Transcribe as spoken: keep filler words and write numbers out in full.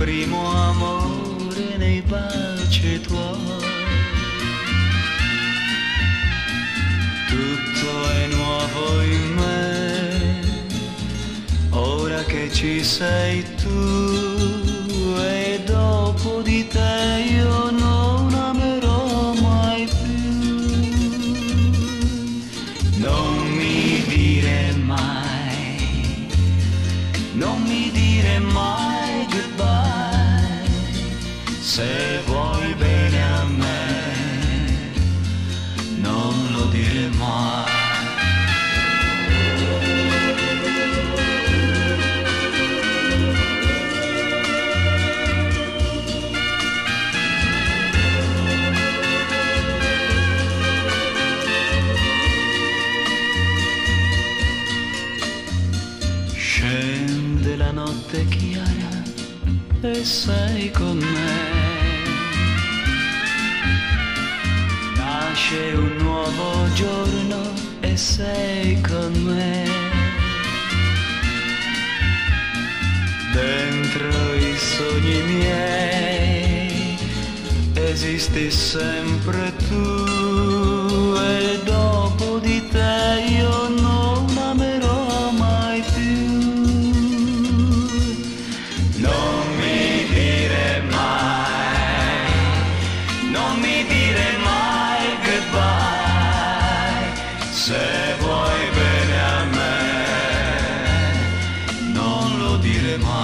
primo amore nei baci tuoi. Tutto è nuovo in me, ora che ci sei tu, e dopo di te io non amerò mai più. Non mi dire mai, non mi dire mai goodbye, se vuoi bene a me, non lo dire mai. Scende la notte chiara e sei con me, nasce un nuovo giorno e sei con me, dentro i sogni miei esisti sempre tu, e dopo di te io non amerò mai più. Non mi dire mai, non mi dire mai goodbye, se vuoi bene a me, non lo dire mai.